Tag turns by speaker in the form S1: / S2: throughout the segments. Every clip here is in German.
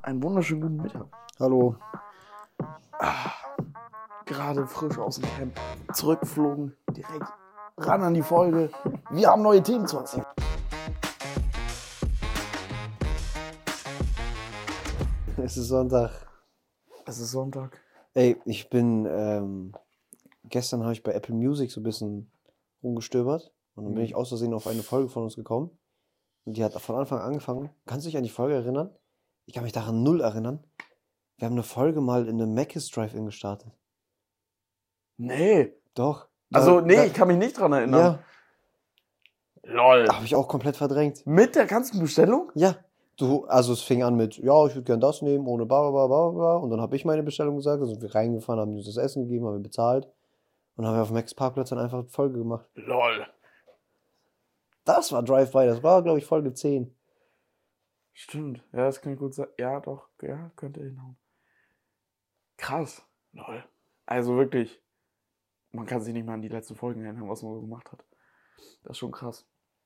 S1: Einen wunderschönen guten Mittag.
S2: Hallo.
S1: Gerade frisch aus dem Camp zurückgeflogen, direkt ran an die Folge. Wir haben neue Themen zu erzählen.
S2: Es ist Sonntag.
S1: Es ist Sonntag.
S2: Ey, ich bin, gestern habe ich bei Apple Music so ein bisschen rumgestöbert und dann bin ich aus Versehen auf eine Folge von uns gekommen und die hat von Anfang an angefangen. Kannst du dich an die Folge erinnern? Ich kann mich daran null erinnern. Wir haben eine Folge mal in einem Mac's Drive-In gestartet.
S1: Nee.
S2: Doch.
S1: Also, ich kann mich nicht dran erinnern.
S2: Ja,
S1: Lol.
S2: habe ich auch komplett verdrängt.
S1: Mit der ganzen Bestellung?
S2: Ja. Also es fing an mit, ja, ich würde gern das nehmen, ohne bla bla bla bla. Und dann habe ich meine Bestellung gesagt, dann sind wir reingefahren, haben uns das Essen gegeben, haben wir bezahlt. Und dann haben wir auf dem Max Parkplatz dann einfach eine Folge gemacht.
S1: Lol.
S2: Das war Drive-By, das war, glaube ich, Folge 10.
S1: Stimmt. Ja, das kann gut sein. Ja, doch. Ja, könnte hinhauen. Krass. Lol. Also wirklich, man kann sich nicht mal an die letzten Folgen erinnern, was man so gemacht hat. Das ist schon krass.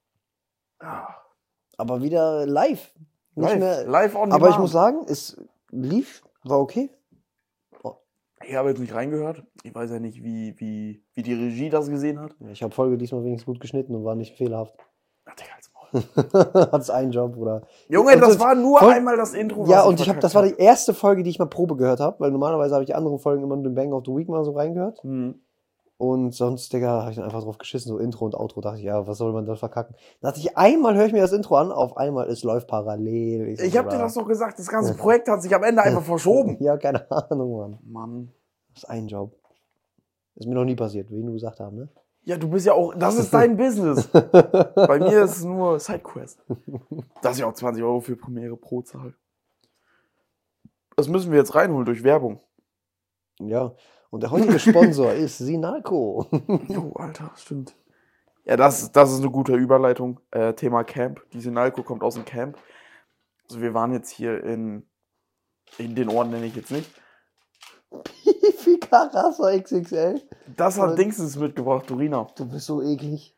S2: Aber wieder live. Nicht mehr.
S1: Live on
S2: Aber ich
S1: demand.
S2: muss sagen, es lief, war okay.
S1: Ich habe jetzt nicht reingehört. Ich weiß ja nicht, wie die Regie das gesehen hat.
S2: Ich habe Folge diesmal wenigstens gut geschnitten und war nicht fehlerhaft.
S1: Ach, Digga, halt's Maul.
S2: Hat's einen Job, Bruder.
S1: Junge,
S2: Und
S1: das war nur einmal das Intro,
S2: Ja,
S1: was
S2: und das war
S1: verkackt
S2: die erste Folge, die ich mal Probe gehört habe, weil normalerweise habe ich die anderen Folgen immer nur den Bang of the Week mal so reingehört.
S1: hab. Mhm.
S2: Und sonst, Digga, habe ich dann einfach drauf geschissen, so Intro und Outro. Dachte ich, ja, was soll man da verkacken? Da dachte ich, einmal höre ich mir das Intro an, auf einmal, es läuft parallel.
S1: Ich hab dir das doch gesagt, das ganze Projekt hat sich am Ende einfach verschoben.
S2: Ja, keine Ahnung, Mann.
S1: Mann.
S2: Das ist ein Job. Ist mir noch nie passiert, wie du gesagt haben, ne?
S1: Ja, du bist ja auch, das ist dein Business. Bei mir ist es nur Sidequest. Das ist ja auch 20 Euro für Premiere pro Zahl. Das müssen wir jetzt reinholen durch Werbung.
S2: Ja. Und der heutige Sponsor ist Sinalco.
S1: Jo, Alter, stimmt. Ja, das ist eine gute Überleitung. Thema Camp. Die Sinalco kommt aus dem Camp. Also wir waren jetzt hier in den Ort, nenne ich jetzt nicht.
S2: Wie Carassa XXL.
S1: Das hat Dingsens mitgebracht, Dorina.
S2: Du bist so eklig.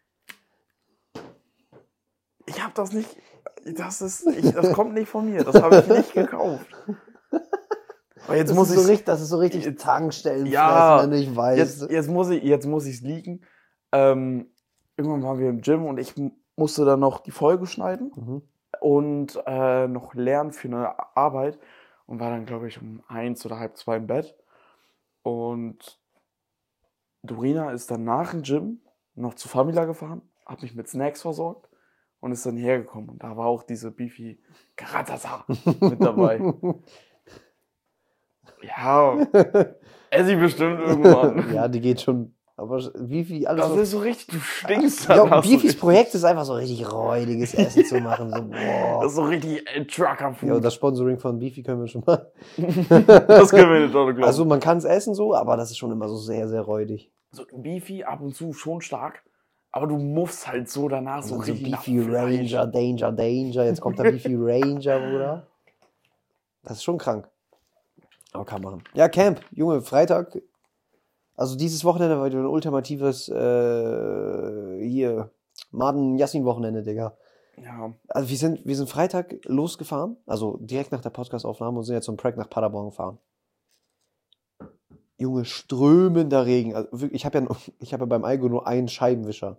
S1: Ich hab das nicht. Das kommt nicht von mir. Das habe ich nicht gekauft. Aber jetzt muss ich.
S2: Das ist so richtig Tankstellen,
S1: Ja,
S2: wenn ich weiß.
S1: Jetzt muss ich es liegen. Irgendwann waren wir im Gym und ich musste dann noch die Folge schneiden und noch lernen für eine Arbeit und war dann, glaube ich, um 1 oder halb 2 im Bett. Und Dorina ist dann nach dem Gym noch zu Famila gefahren, hat mich mit Snacks versorgt und ist dann hergekommen. Und da war auch diese Beefy Karatata mit dabei. Ja, esse ich bestimmt irgendwann.
S2: Ja, die geht schon. Aber wie viel alles.
S1: Das ist so richtig, du stinkst
S2: Ja,
S1: danach so
S2: Beefys
S1: richtig.
S2: Projekt ist einfach so richtig räudiges Essen zu machen. So, boah.
S1: Das ist so richtig Trucker-Food.
S2: Ja, und das Sponsoring von Beefy können wir schon mal.
S1: Das können wir nicht auch glauben.
S2: Also man kann es essen so, aber das ist schon immer so sehr, sehr räudig.
S1: So Beefy ab und zu schon stark, aber du muffst halt so danach so
S2: So
S1: richtig nach
S2: Beefy
S1: Fleisch.
S2: Ranger, Danger. Jetzt kommt der Beefy Ranger, Bruder. Das ist schon krank. Aber kann machen. Ja, Camp, Junge, Freitag. Also dieses Wochenende war wieder ein ultimatives Maden-Yassin-Wochenende, Digga.
S1: Ja,
S2: Also wir sind Freitag losgefahren, also direkt nach der Podcast-Aufnahme und sind jetzt zum Prague nach Paderborn gefahren. Junge, strömender Regen. Also wirklich, ich hab ja beim Algo nur einen Scheibenwischer.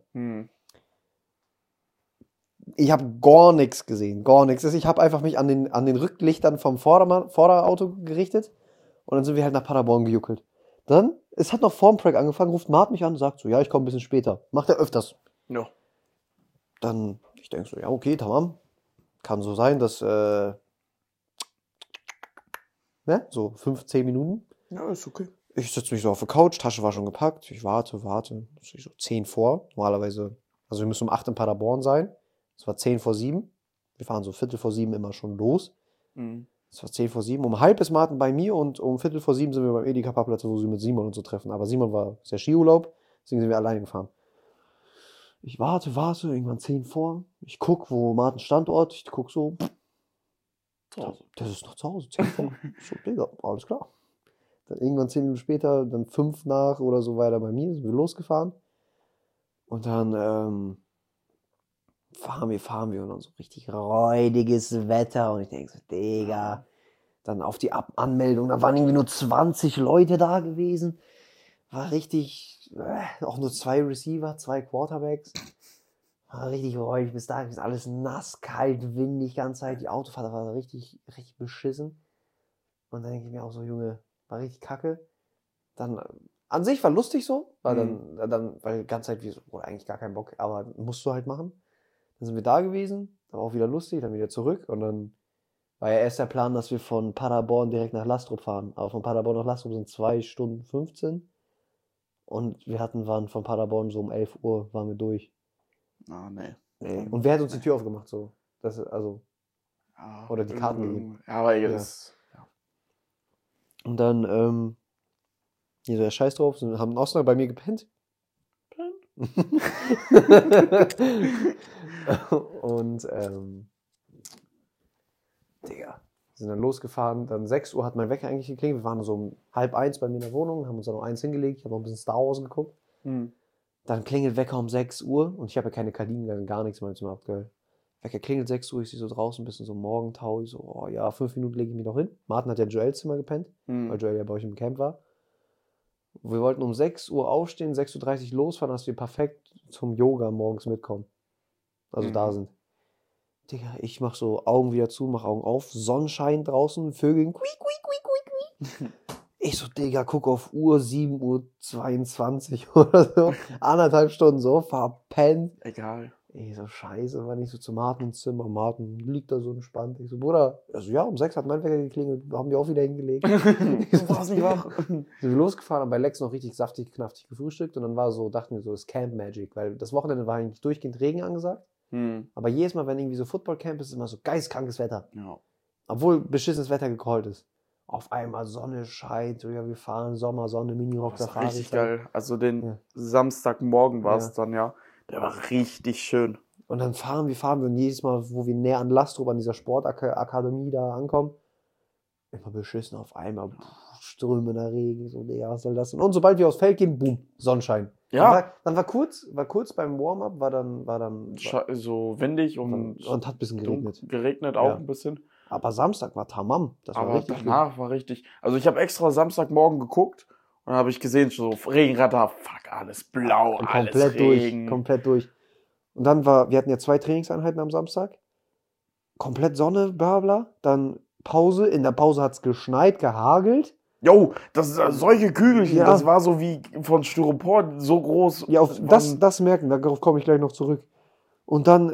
S2: Ich habe gar nichts gesehen, gar nichts. Also ich habe einfach mich an den Rücklichtern vom Vorderauto gerichtet und dann sind wir halt nach Paderborn gejuckelt. Dann, es hat noch vorm Prague angefangen, ruft Mart mich an und sagt so, ja, ich komme ein bisschen später. Macht er öfters.
S1: ja.
S2: Dann, ich denke so, ja, okay, tamam. Kann so sein, dass, so 5-10 Minuten.
S1: Ja, ist okay.
S2: Ich sitze mich so auf der Couch, Tasche war schon gepackt. Ich warte. Das ist so 10 vor. Normalerweise, also wir müssen um 8 in Paderborn sein. Es war 10 vor 7. Wir fahren so 7:15 immer schon los. Es war 10 vor 7. Um halb ist Martin bei mir und um 7:15 sind wir beim Edeka-Parkplatz, wo sie mit Simon und so treffen. Aber Simon war sehr Skiurlaub, deswegen sind wir alleine gefahren. Ich warte, irgendwann 10 vor. Ich guck, wo Martins Standort, ich guck so, das ist noch zu Hause, 10 vor. So, Digga, alles klar. Dann irgendwann 10 Minuten später, dann 5 nach oder so weiter bei mir, sind wir losgefahren. Und dann fahren wir und dann so richtig räudiges Wetter und ich denke so, Digga, Dann auf die Anmeldung, da waren irgendwie nur 20 Leute da gewesen. War richtig, auch nur 2 Receiver, 2 Quarterbacks. War richtig ruhig, bis dahin ist alles nass, kalt, windig, die ganze Zeit. Die Autofahrt war richtig, richtig beschissen. Und dann denke ich mir auch so, Junge, war richtig kacke. Dann, an sich war lustig so, weil weil die ganze Zeit, wir so, eigentlich gar keinen Bock, aber musst du halt machen. Dann sind wir da gewesen, dann war auch wieder lustig, dann wieder zurück und dann war ja erst der Plan, dass wir von Paderborn direkt nach Lastrup fahren. Aber von Paderborn nach Lastrup sind 2 Stunden 15 und wir waren von Paderborn so um 11 Uhr waren wir durch.
S1: Ah, nee.
S2: Und wer hat uns die Tür aufgemacht so? Das ist, also,
S1: Ja,
S2: oder die Karten gegeben.
S1: Ja, aber das... Ja.
S2: Und dann, hier so der Scheiß drauf, haben in Osnabrück bei mir gepennt. Und, Digga, sind dann losgefahren, dann 6 Uhr hat mein Wecker eigentlich geklingelt, wir waren so um 12:30 bei mir in der Wohnung, haben uns dann noch 1 hingelegt, ich habe noch ein bisschen Star Wars geguckt. Dann klingelt Wecker um 6 Uhr und ich habe ja keine Gardinen, gar nichts in meinem Zimmer abgehört. Wecker klingelt 6 Uhr, ich sehe so draußen ein bisschen so Morgentau, ich so, oh ja, 5 Minuten lege ich mich noch hin. Martin hat ja in Joels Zimmer gepennt, weil Joel ja bei euch im Camp war. Wir wollten um 6 Uhr aufstehen, 6:30 Uhr losfahren, dass wir perfekt zum Yoga morgens mitkommen. Also da sind. Digga, ich mach so Augen wieder zu, mach Augen auf, Sonnenschein draußen, Vögel, quiek, quiek, quiek, quiek, quiek. Ich so, Digga, guck auf Uhr, 7:22 Uhr oder so, 1,5 Stunden so, verpennt.
S1: Egal.
S2: Ich so, scheiße, war nicht so zu Martins Zimmer, Martin liegt da so entspannt. Ich so, Bruder, also ja, um 6 hat mein Wecker geklingelt, haben wir auch wieder hingelegt.
S1: Du warst nicht wach.
S2: Sind wir losgefahren, haben bei Lex noch richtig saftig, knaftig gefrühstückt und dann war so, dachten wir so, ist Camp Magic, weil das Wochenende war eigentlich durchgehend Regen angesagt. Aber jedes Mal, wenn irgendwie so Football Camp ist, ist immer so geistkrankes Wetter.
S1: Ja.
S2: Obwohl beschissenes Wetter gecallt ist. Auf einmal Sonne scheint, ja, wir fahren Sommer, Sonne, Minirock,
S1: Das war
S2: Safari.
S1: richtig geil. Also den Samstagmorgen war es dann, ja. Der war richtig schön.
S2: Und dann fahren wir und jedes Mal, wo wir näher an Lastrup, an dieser Sportakademie da ankommen, immer beschissen auf einmal, strömender Regen, so, Digga, was soll das denn? Und sobald wir aufs Feld gehen, boom, Sonnenschein.
S1: Ja.
S2: Dann war kurz beim Warm-up, war dann
S1: so windig und
S2: hat ein bisschen geregnet.
S1: Geregnet auch ein bisschen.
S2: Aber Samstag war tamam. Das war
S1: aber
S2: richtig
S1: danach
S2: schön.
S1: war richtig. Also ich habe extra Samstagmorgen geguckt und dann habe ich gesehen, so Regenradar, fuck, alles blau,
S2: und
S1: alles
S2: komplett
S1: Regen.
S2: Komplett durch. Und dann wir hatten ja 2 Trainingseinheiten am Samstag. Komplett Sonne, bla bla. Dann Pause. In der Pause hat es geschneit, gehagelt.
S1: Jo, solche Kügelchen,
S2: Ja.
S1: das war so wie von Styropor, so groß.
S2: Ja, das merken, darauf komme ich gleich noch zurück. Und dann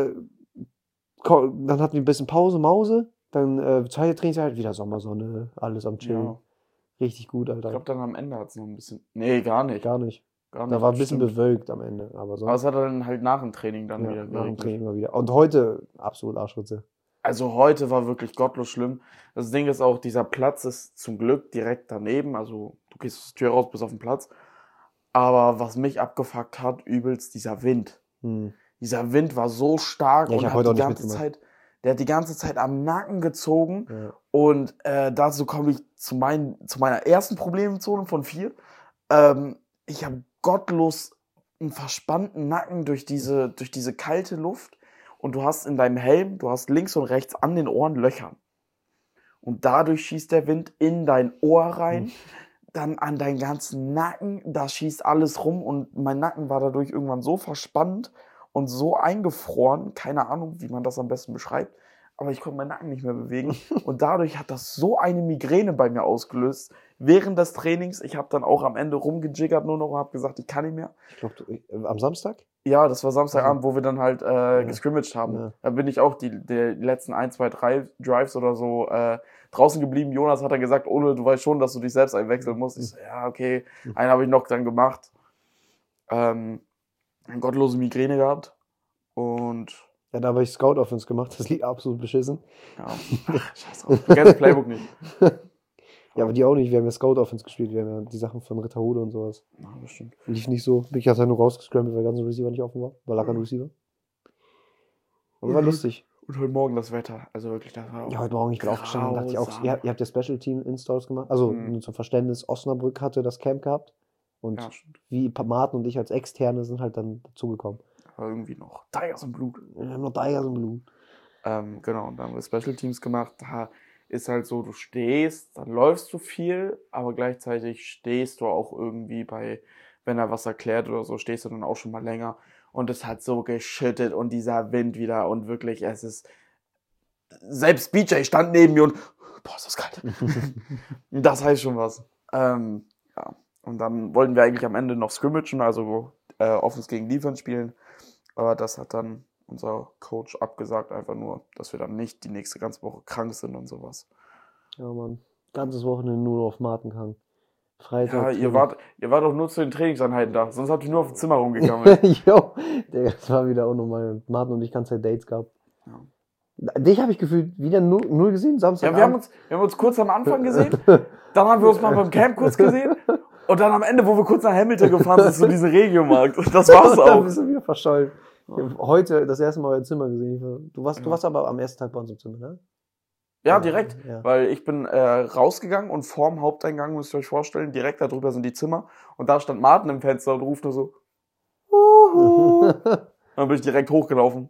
S2: hatten wir ein bisschen Pause, Mause. Dann zweite Trainingseinheit, wieder Sommersonne, alles am Chillen.
S1: Ja.
S2: Richtig gut, Alter.
S1: Ich glaube, dann am Ende hat es noch ein bisschen. Nee, gar nicht.
S2: Gar nicht.
S1: Gar nicht.
S2: Da war ein bisschen
S1: stimmt.
S2: bewölkt am Ende. Aber sonst.
S1: Aber es hat dann halt nach dem Training dann wieder
S2: nach dem
S1: geregnet.
S2: Training mal wieder. Und heute absolut Arschritze.
S1: Also heute war wirklich gottlos schlimm. Das Ding ist auch, dieser Platz ist zum Glück direkt daneben. Also du gehst aus der Tür raus, bis auf den Platz. Aber was mich abgefuckt hat, übelst dieser Wind. Dieser Wind war so stark
S2: Ja, ich
S1: und
S2: hab heute auch
S1: hat die
S2: nicht
S1: ganze Zeit, der hat die ganze Zeit am Nacken gezogen.
S2: Ja.
S1: Und dazu komme ich zu meiner ersten Problemzone von 4. Ich habe gottlos einen verspannten Nacken durch diese kalte Luft. Und du hast in deinem Helm, du hast links und rechts an den Ohren Löcher. Und dadurch schießt der Wind in dein Ohr rein, dann an deinen ganzen Nacken, da schießt alles rum und mein Nacken war dadurch irgendwann so verspannt und so eingefroren, keine Ahnung, wie man das am besten beschreibt, aber ich konnte meinen Nacken nicht mehr bewegen und dadurch hat das so eine Migräne bei mir ausgelöst. Während des Trainings, ich habe dann auch am Ende rumgejiggert nur noch und habe gesagt, ich kann nicht mehr.
S2: Ich glaube, am Samstag?
S1: Ja, das war Samstagabend, wo wir dann halt gescrimmaged haben.
S2: Ja.
S1: Da bin ich auch die letzten 1, 2, 3 Drives oder so draußen geblieben. Jonas hat dann gesagt, Ole, du weißt schon, dass du dich selbst einwechseln musst. Ich so, ja, okay. Einen habe ich noch dann gemacht. Eine gottlose Migräne gehabt. Und
S2: Ja, da habe ich Scout Offense gemacht. Das liegt absolut beschissen.
S1: ja, ach, scheiß drauf. Du kennst das Playbook nicht.
S2: Ja, aber die auch nicht. Wir haben ja Scout Offense gespielt. Wir haben ja die Sachen von Ritterhude und sowas.
S1: Ja, das stimmt.
S2: Lief nicht so. Bin ich halt nur rausgescrambled, weil der ganze Receiver nicht offen war. War lag an Receiver. Aber war lustig.
S1: Und heute Morgen das Wetter. Also wirklich, das war auch
S2: Ja, heute Morgen, ich bin aufgestanden und dachte ich auch, ihr habt ja Special Team Installs gemacht. Also nur zum Verständnis, Osnabrück hatte das Camp gehabt. Und
S1: ja, stimmt.
S2: wie Martin und ich als Externe sind halt dann dazugekommen.
S1: Aber irgendwie noch Tigers im Blut.
S2: Wir haben noch Tigers im Blut.
S1: Genau, und dann haben wir Special Teams gemacht. Da ist halt so, du stehst, dann läufst du viel, aber gleichzeitig stehst du auch irgendwie wenn er was erklärt oder so, stehst du dann auch schon mal länger. Und es hat so geschüttet und dieser Wind wieder und wirklich, selbst BJ stand neben mir und, boah, ist das kalt. Das heißt schon was. Ja. Und dann wollten wir eigentlich am Ende noch scrimmagen, also Offense gegen Defense spielen. Aber das hat dann unser Coach abgesagt, einfach nur, dass wir dann nicht die nächste ganze Woche krank sind und sowas.
S2: Ja, Mann. Ganzes Wochenende nur auf Martenkrank. Freitag.
S1: Ja, ihr wart doch nur zu den Trainingseinheiten da, sonst habt ihr nur auf dem Zimmer rumgegammelt.
S2: Jo, das war wieder auch nochmal. Martin und ich ganze Zeit Dates gehabt. Ja. Dich habe ich gefühlt wieder null gesehen, Samstag.
S1: Ja, wir haben uns kurz am Anfang gesehen, dann haben wir uns mal beim Camp kurz gesehen und dann am Ende, wo wir kurz nach Hamilton gefahren sind, zu diesem Regiomarkt. Und das war's auch.
S2: Dann bist du wieder verschollen. Ich habe heute das erste Mal euer Zimmer gesehen. Du warst aber am ersten Tag bei uns im Zimmer, ne?
S1: Ja, direkt, weil ich bin rausgegangen und vorm Haupteingang, müsst ihr euch vorstellen, direkt darüber sind die Zimmer und da stand Martin im Fenster und ruft nur so Uhu. Dann bin ich direkt hochgelaufen.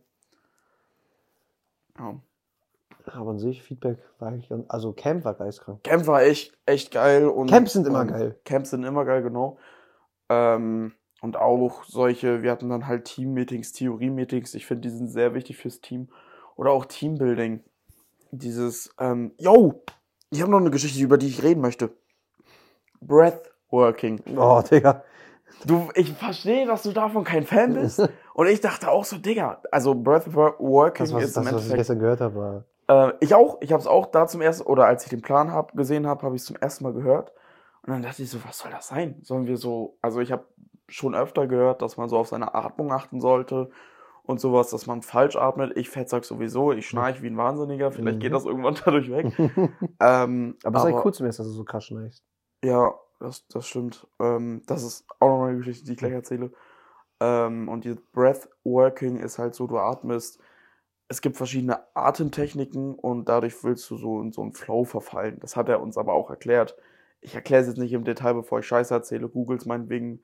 S1: Ja.
S2: Aber an sich, Feedback war eigentlich, also Camp war geistkrank.
S1: Camp war echt geil. Und
S2: Camps sind immer geil.
S1: Camps sind immer geil, genau. Und auch wir hatten dann halt Team-Meetings, Theorie-Meetings. Ich finde, die sind sehr wichtig fürs Team. Oder auch Teambuilding. Ich habe noch eine Geschichte, über die ich reden möchte. Breathworking.
S2: Oh, Digga.
S1: Ich verstehe, dass du davon kein Fan bist. Und ich dachte auch so, Digga, also Breathworking ist im Endeffekt...
S2: was ich gestern gehört habe, war...
S1: Ich auch. Ich habe es auch da zum ersten, oder als ich den Plan gesehen habe, habe ich es zum ersten Mal gehört. Und dann dachte ich so, was soll das sein? Sollen wir so, also ich habe schon öfter gehört, dass man so auf seine Atmung achten sollte und sowas, dass man falsch atmet. Ich fettsack sowieso, ich schnarche wie ein Wahnsinniger. Vielleicht geht das irgendwann dadurch weg.
S2: aber es ist halt cool zum ersten, dass du so krass schnarchst.
S1: Ja, das stimmt. Das ist auch noch eine Geschichte, die ich gleich erzähle. Und die Breathworking ist halt so, du atmest. Es gibt verschiedene Atemtechniken und dadurch willst du so in so einen Flow verfallen. Das hat er uns aber auch erklärt. Ich erkläre es jetzt nicht im Detail, bevor ich Scheiße erzähle. Googles meinetwegen.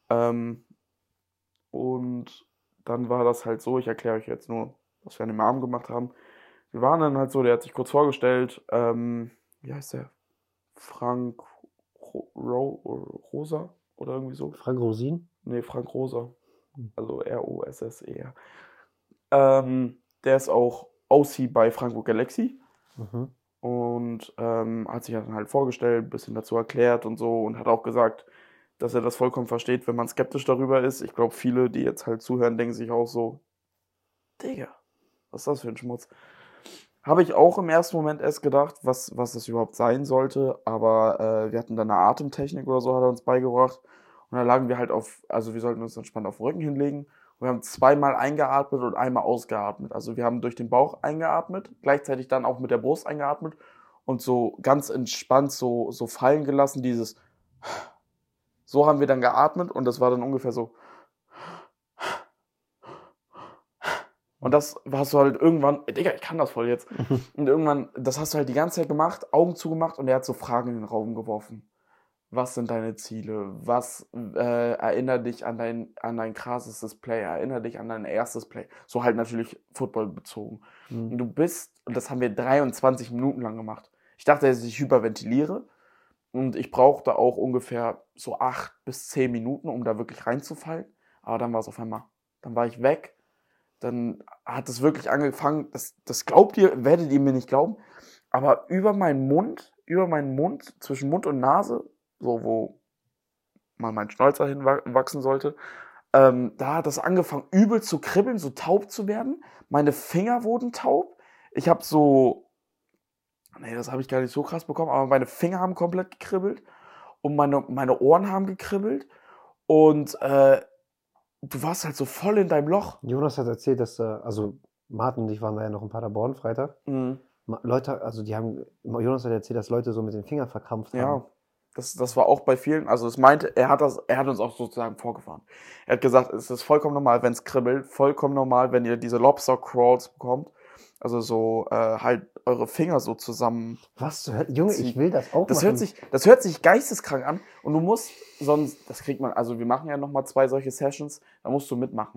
S1: Und dann war das halt so, ich erkläre euch jetzt nur, was wir an dem Abend gemacht haben. Wir waren dann halt so, der hat sich kurz vorgestellt. Wie heißt der? Frank Rosa oder irgendwie so.
S2: Frank Rosin?
S1: Nee, Frank Rosa. Also R-O-S-S-E-R. Der ist auch OC bei Franco Galaxy.
S2: Mhm.
S1: Und hat sich dann halt vorgestellt, ein bisschen dazu erklärt und so und hat auch gesagt, dass er das vollkommen versteht, wenn man skeptisch darüber ist. Ich glaube, viele, die jetzt halt zuhören, denken sich auch so, Digga, was ist das für ein Schmutz? Habe ich auch im ersten Moment erst gedacht, was das überhaupt sein sollte, aber wir hatten dann eine Atemtechnik oder so, hat er uns beigebracht. Und da lagen wir halt also wir sollten uns entspannt auf den Rücken hinlegen. Und wir haben 2-mal eingeatmet und einmal ausgeatmet. Also wir haben durch den Bauch eingeatmet, gleichzeitig dann auch mit der Brust eingeatmet und so ganz entspannt so fallen gelassen, so haben wir dann geatmet und das war dann ungefähr so. Und das hast du halt irgendwann, Digga, ich kann das voll jetzt. Und irgendwann, das hast du halt die ganze Zeit gemacht, Augen zugemacht und er hat so Fragen in den Raum geworfen. Was sind deine Ziele? Was erinnert dich an dein krassestes Play? Erinnert dich an dein erstes Play? So halt natürlich Football bezogen. Und und das haben wir 23 Minuten lang gemacht. Ich dachte, dass ich hyperventiliere und ich brauchte auch ungefähr so 8 bis 10 Minuten, um da wirklich reinzufallen. Aber dann war es auf einmal. Dann war ich weg. Dann hat es wirklich angefangen, das werdet ihr mir nicht glauben, aber über meinen Mund, zwischen Mund und Nase, so wo mal mein Schnäuzer hinwachsen sollte, da hat das angefangen übel zu kribbeln, so taub zu werden. Meine Finger wurden taub. Ich habe das habe ich gar nicht so krass bekommen, aber meine Finger haben komplett gekribbelt und meine Ohren haben gekribbelt und du warst halt so voll in deinem Loch.
S2: Jonas hat erzählt, dass also Martin und ich waren da ja noch in Paderborn Freitag.
S1: Mhm.
S2: Leute, also Jonas hat erzählt, dass Leute so mit den Fingern verkrampft haben.
S1: Ja, das war auch bei vielen, also er hat uns auch sozusagen vorgefahren. Er hat gesagt, es ist vollkommen normal, wenn es kribbelt, vollkommen normal, wenn ihr diese Lobster-Crawls bekommt. Also so halt eure Finger so zusammen.
S2: Was? Junge, ich will das auch
S1: machen. Das hört sich geisteskrank an und du musst sonst, das kriegt man, also wir machen ja nochmal 2 solche Sessions, da musst du mitmachen.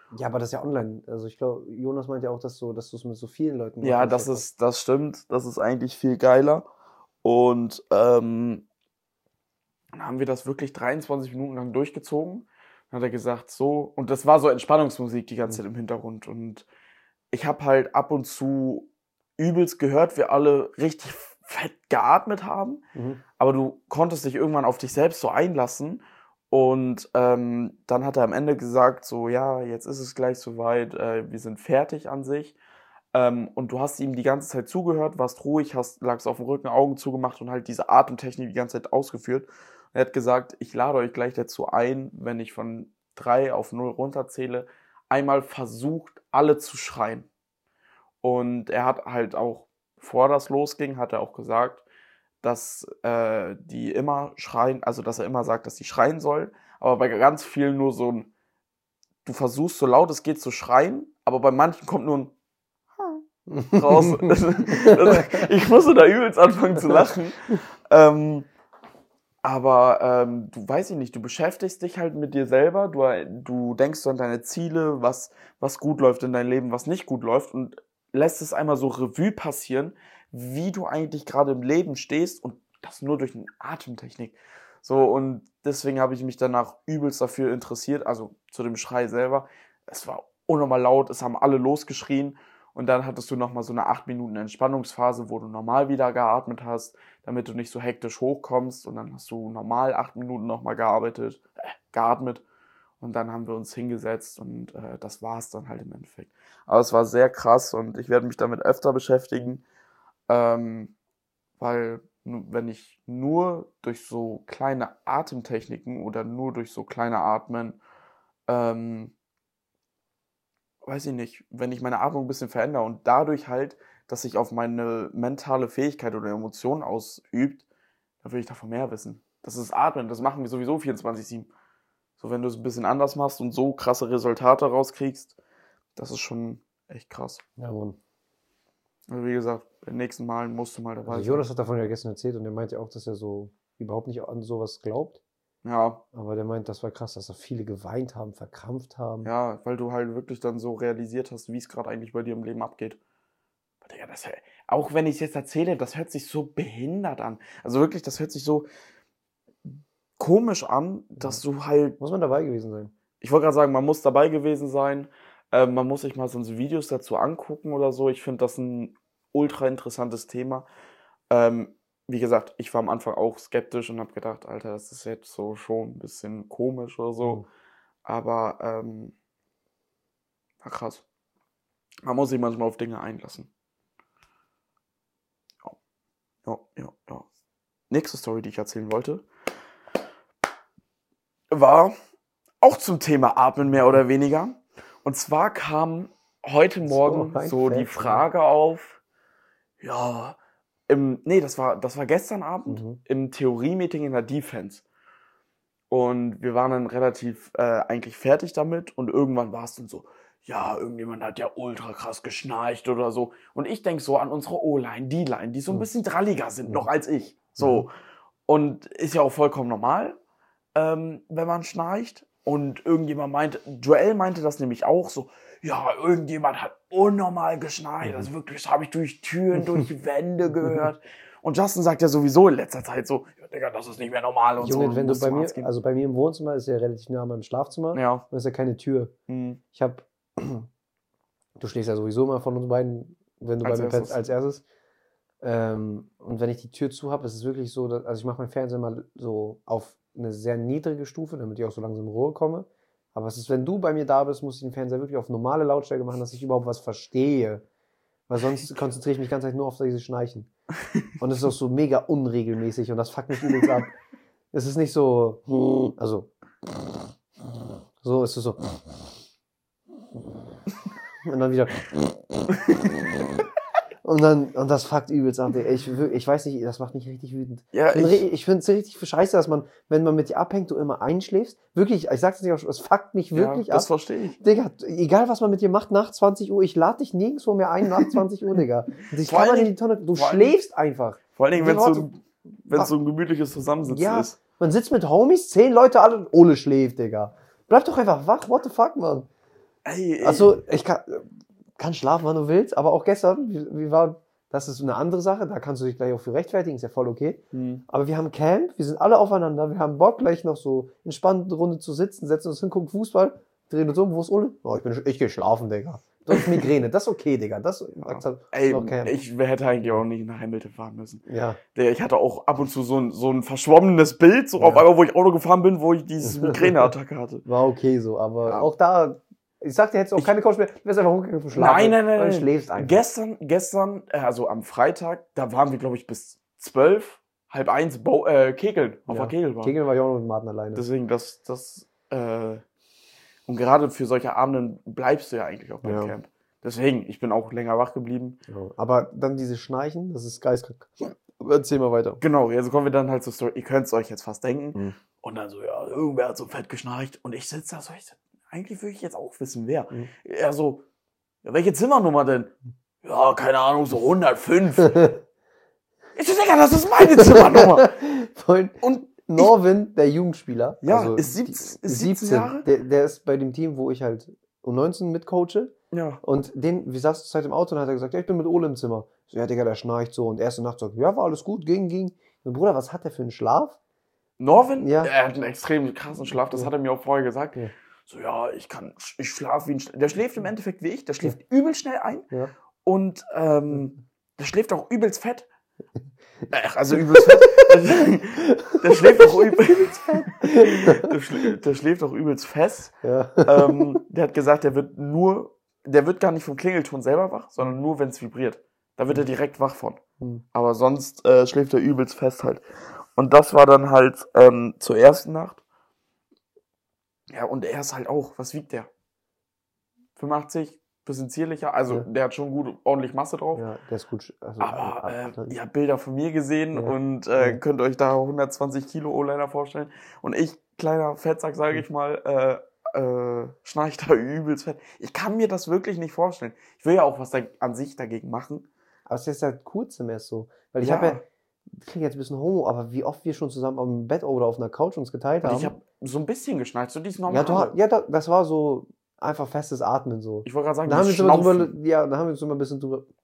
S2: Ja, aber das ist ja online. Also ich glaube, Jonas meint ja auch, dass du es mit so vielen Leuten
S1: Ja,
S2: machst.
S1: das stimmt. Das ist eigentlich viel geiler. Und dann haben wir das wirklich 23 Minuten lang durchgezogen. Dann hat er gesagt, so, und das war so Entspannungsmusik die ganze Zeit im Hintergrund. Und ich habe halt ab und zu übelst gehört, wir alle richtig fett geatmet haben. Aber du konntest dich irgendwann auf dich selbst so einlassen. Und dann hat er am Ende gesagt, so, ja, jetzt ist es gleich soweit, wir sind fertig an sich. Und du hast ihm die ganze Zeit zugehört, warst ruhig, lagst auf dem Rücken, Augen zugemacht und halt diese Atemtechnik die ganze Zeit ausgeführt. Und er hat gesagt, ich lade euch gleich dazu ein, wenn ich von 3 auf 0 runterzähle, einmal versucht, alle zu schreien. Und er hat halt auch, bevor das losging, hat er auch gesagt, dass die immer schreien, also dass er immer sagt, dass die schreien sollen, aber bei ganz vielen nur so ein, du versuchst so laut es geht zu schreien, aber bei manchen kommt nur ein raus. Ich musste da übelst anfangen zu lachen. Aber du weiß ich nicht, du beschäftigst dich halt mit dir selber, du denkst so an deine Ziele, was gut läuft in deinem Leben, was nicht gut läuft und lässt es einmal so Revue passieren, wie du eigentlich gerade im Leben stehst und das nur durch eine Atemtechnik. So, und deswegen habe ich mich danach übelst dafür interessiert, also zu dem Schrei selber. Es war unnormal laut, es haben alle losgeschrien und dann hattest du nochmal so eine 8 Minuten Entspannungsphase, wo du normal wieder geatmet hast, damit du nicht so hektisch hochkommst und dann hast du normal 8 Minuten nochmal geatmet und dann haben wir uns hingesetzt und das war es dann halt im Endeffekt. Aber es war sehr krass und ich werde mich damit öfter beschäftigen, weil wenn ich nur durch so kleine Atemtechniken oder nur durch so kleine Atmen, weiß ich nicht, wenn ich meine Atmung ein bisschen verändere und dadurch halt, dass sich auf meine mentale Fähigkeit oder Emotionen ausübt, dann will ich davon mehr wissen. Das ist Atmen, das machen wir sowieso 24/7. So, wenn du es ein bisschen anders machst und so krasse Resultate rauskriegst, das ist schon echt krass.
S2: Ja, Mann.
S1: Also wie gesagt, beim nächsten Mal musst du mal dabei sein.
S2: Jonas hat davon ja gestern erzählt und er meinte ja auch, dass er so überhaupt nicht an sowas glaubt.
S1: Ja.
S2: Aber der meint, das war krass, dass da viele geweint haben, verkrampft haben.
S1: Ja, weil du halt wirklich dann so realisiert hast, wie es gerade eigentlich bei dir im Leben abgeht. Aber Digga, auch wenn ich es jetzt erzähle, das hört sich so behindert an. Also wirklich, das hört sich so komisch an, dass du halt...
S2: Muss man dabei gewesen sein?
S1: Ich wollte gerade sagen, man muss dabei gewesen sein. Man muss sich mal so Videos dazu angucken oder so. Ich finde das ein ultra interessantes Thema. Wie gesagt, ich war am Anfang auch skeptisch und habe gedacht, Alter, das ist jetzt so schon ein bisschen komisch oder so. Aber war krass. Man muss sich manchmal auf Dinge einlassen. Ja. Nächste Story, die ich erzählen wollte, war auch zum Thema Atmen mehr oder weniger. Und zwar kam heute Morgen so die Frage auf, ja, das war gestern Abend im Theorie-Meeting in der Defense. Und wir waren dann relativ eigentlich fertig damit und irgendwann war es dann so, ja, irgendjemand hat ja ultra krass geschnarcht oder so. Und ich denke so an unsere O-Line, D-Line, die so ein bisschen dralliger sind noch als ich. So. Und ist ja auch vollkommen normal, wenn man schnarcht. Und Joel meinte das nämlich auch so, ja, irgendjemand hat unnormal geschnarcht. Also wirklich, das habe ich durch Türen, durch Wände gehört. Und Justin sagt ja sowieso in letzter Zeit so, ja, Digga, das ist nicht mehr normal und
S2: Junge,
S1: so.
S2: wenn du bei mir im Wohnzimmer ist ja relativ nah an meinem Schlafzimmer.
S1: Ja.
S2: Und ist ja keine Tür. Du schläfst ja sowieso immer von uns beiden, wenn du bei mir pennst, als erstes. Und wenn ich die Tür zu habe, ist es wirklich so, also ich mache meinen Fernseher mal so auf eine sehr niedrige Stufe, damit ich auch so langsam in Ruhe komme. Aber es ist, wenn du bei mir da bist, muss ich den Fernseher wirklich auf normale Lautstärke machen, dass ich überhaupt was verstehe. Weil sonst konzentriere ich mich ganz nur auf diese Schnarchen. Und es ist auch so mega unregelmäßig und das fuckt mich übelst ab. Es ist nicht so, also, so ist es so. Und dann wieder. Und das fuckt übelst ab. Ich weiß nicht, das macht mich richtig wütend. Ja, ich finde es richtig scheiße, dass man, wenn man mit dir abhängt, du immer einschläfst. Wirklich, ich sag's nicht, es fuckt mich wirklich ab.
S1: Das verstehe ich.
S2: Digga, egal was man mit dir macht nach 20 Uhr, ich lade dich nirgendwo mehr ein nach 20 Uhr, Digga. Ich kann mal in die Tonne, du schläfst einfach.
S1: Vor allen Dingen, wenn es so ein gemütliches Zusammensitzen ist.
S2: Man sitzt mit Homies, 10 Leute, alle, Ole schläft, Digga. Bleib doch einfach wach, what the fuck, man.
S1: Ey,
S2: Also, ich kann schlafen, wann du willst, aber auch gestern, wie war, das ist eine andere Sache, da kannst du dich gleich auch für rechtfertigen, ist ja voll okay. Aber wir haben Camp, wir sind alle aufeinander, wir haben Bock, gleich noch so entspannt eine Runde zu sitzen, setzen uns hin, gucken Fußball, drehen uns um, wo ist Ole? Oh, ich gehe schlafen, Digga. Du hast Migräne, das ist okay, Digga. Das
S1: ey,
S2: noch Camp.
S1: ich hätte eigentlich auch nicht nach Hamilton fahren müssen.
S2: Ja.
S1: Ich hatte auch ab und zu so ein verschwommenes Bild, so auf einmal, wo ich Auto gefahren bin, wo ich diese Migräneattacke hatte.
S2: War okay so, aber auch da, ich sagte jetzt auch keine Couch mehr, du wärst einfach hochgegangen für
S1: Nein.
S2: Schlafen. Dann schläfst einfach.
S1: Gestern, also am Freitag, da waren wir, glaube ich, bis 12, halb eins kegeln, auf der Kegelbahn.
S2: Kegeln war ich auch noch mit Martin alleine.
S1: Deswegen, und gerade für solche Abenden bleibst du ja eigentlich auch beim Camp. Deswegen, ich bin auch länger wach geblieben.
S2: Ja, aber dann dieses Schnarchen, das ist geistkrank. Erzähl mal weiter.
S1: Genau, jetzt kommen wir dann halt zur Story. Ihr könnt es euch jetzt fast denken. Und dann so, ja, irgendwer hat so fett geschnarcht. Und ich sitze da so, eigentlich würde ich jetzt auch wissen, wer. Er so, ja, welche Zimmernummer denn? Ja, keine Ahnung, so 105. Ich so, Digga, das ist meine Zimmernummer.
S2: Und Norvin, der Jugendspieler,
S1: ja, ist 17 Jahre.
S2: Der ist bei dem Team, wo ich halt U19 mitcoache.
S1: Ja.
S2: Und wir saßen zur Zeit im Auto und hat er gesagt, ja, ich bin mit Ole im Zimmer. So, ja, Digga, der schnarcht so. Und erste Nacht sagt, ja, war alles gut, ging. Und Bruder, was hat der für einen Schlaf?
S1: Norvin?
S2: Ja.
S1: Er hat einen extrem krassen Schlaf, das hat er mir auch vorher gesagt. Ja. So, ja, ich schlafe wie ein der schläft im Endeffekt wie ich, der schläft übel schnell ein.
S2: Ja.
S1: Und der schläft auch übelst fett. Also übelst fett. Der schläft auch übelst fett. Der schläft auch übelst fest.
S2: Ja.
S1: Der hat gesagt, der wird gar nicht vom Klingelton selber wach, sondern nur, wenn es vibriert. Da wird er direkt wach von. Aber sonst schläft er übelst fest halt. Und das war dann halt zur ersten Nacht. Ja, und er ist halt auch, was wiegt der? 85, bisschen zierlicher. Also der hat schon gut, ordentlich Masse drauf.
S2: Ja, der ist gut. Also,
S1: aber ihr habt Bilder von mir gesehen und könnt euch da 120 Kilo O-Liner vorstellen. Und ich, kleiner Fettsack, sage ich mal, schnarcht da übelst fett. Ich kann mir das wirklich nicht vorstellen. Ich will ja auch was an sich dagegen machen.
S2: Aber es ist halt kurzem erst so. Weil ich habe ja, klingt jetzt ein bisschen homo, aber wie oft wir schon zusammen am Bett oder auf einer Couch uns geteilt haben.
S1: Ich habe so ein bisschen geschnarcht, so dies normal.
S2: Das war so einfach festes Atmen so.
S1: Ich wollte gerade sagen,
S2: da haben wir uns immer ein bisschen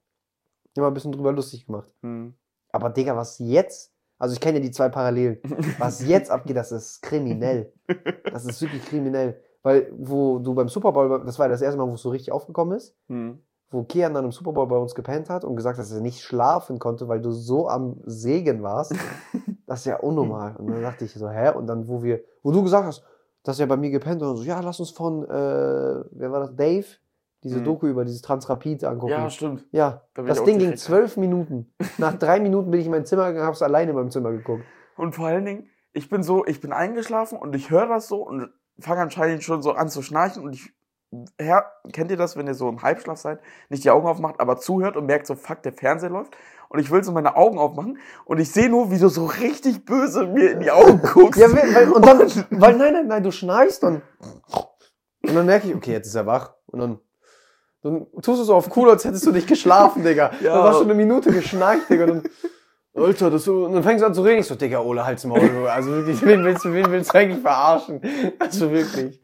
S2: drüber lustig gemacht. Aber Digga, was jetzt, also ich kenne ja die zwei Parallelen, was jetzt abgeht, das ist kriminell. Das ist wirklich kriminell. Weil, wo du beim Super Bowl, das war das erste Mal, wo es so richtig aufgekommen ist, wo Kian dann im Super Bowl bei uns gepennt hat und gesagt hat, dass er nicht schlafen konnte, weil du so am Sägen warst. Das ist ja unnormal. Und dann dachte ich so, hä? Und dann, wo du gesagt hast, dass er bei mir gepennt hat und so, ja, lass uns von, wer war das? Dave? Diese Doku über dieses Transrapid angucken.
S1: Ja, stimmt.
S2: Ja, das Ding ging 12 Minuten. Nach 3 Minuten bin ich in mein Zimmer gegangen, hab's alleine in meinem Zimmer geguckt.
S1: Und vor allen Dingen, ich bin eingeschlafen und ich höre das so und fange anscheinend schon so an zu schnarchen und kennt ihr das, wenn ihr so im Halbschlaf seid, nicht die Augen aufmacht, aber zuhört und merkt so, fuck, der Fernseher läuft und ich will so meine Augen aufmachen und ich sehe nur, wie du so richtig böse mir in die Augen guckst.
S2: Ja, nein, du schnarchst und dann merke ich, okay, jetzt ist er wach und dann tust du so auf cool, als hättest du nicht geschlafen, Digga.
S1: Ja.
S2: Dann warst du eine Minute geschnarcht, Digga, und dann, Alter, und dann fängst du an zu reden. Ich so, Digga, Ole, halt's Maul. Also wirklich, wen willst du eigentlich verarschen? Also wirklich.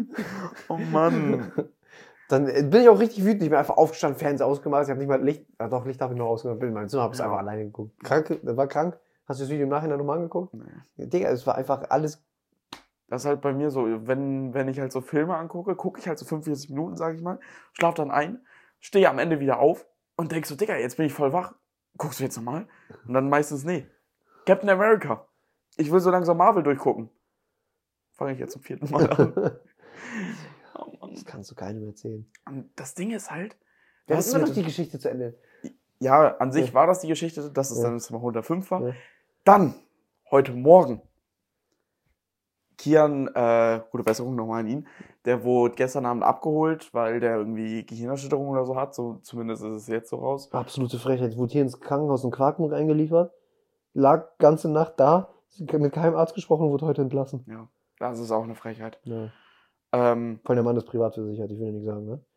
S1: Oh Mann.
S2: Dann bin ich auch richtig wütend. Ich bin einfach aufgestanden, Fernseher ausgemacht. Ich habe nicht mal Licht habe ich noch ausgemacht. Bin in meinem Zimmer, hab's einfach alleine geguckt. War krank. Hast du das Video im Nachhinein nochmal angeguckt?
S1: Nee.
S2: Digga, es war einfach alles.
S1: Das ist halt bei mir so, wenn ich halt so Filme angucke, gucke ich halt so 45 Minuten, sag ich mal, schlaf dann ein, stehe am Ende wieder auf und denk so, Digga, jetzt bin ich voll wach. Guckst du jetzt nochmal? Und dann meistens, nee. Captain America. Ich will so langsam Marvel durchgucken. Fange ich jetzt zum 4. Mal an.
S2: Oh Mann. Das kannst du keinem erzählen.
S1: Und das Ding ist halt...
S2: Ja, das ist immer noch die Geschichte zu Ende.
S1: Ja, an sich war das die Geschichte, dass es dann das Mal 105 war.
S2: Ja.
S1: Dann, heute Morgen, Kian, gute Besserung nochmal an ihn, der wurde gestern Abend abgeholt, weil der irgendwie Gehirnerschütterung oder so hat, so zumindest ist es jetzt so raus.
S2: Absolute Frechheit. Wurde hier ins Krankenhaus in Quakenbrück eingeliefert, lag ganze Nacht da, mit keinem Arzt gesprochen und wurde heute entlassen.
S1: Ja, das ist auch eine Frechheit.
S2: Ja. Vor allem der Mann ist privat versichert, ich will ja nicht sagen, ne?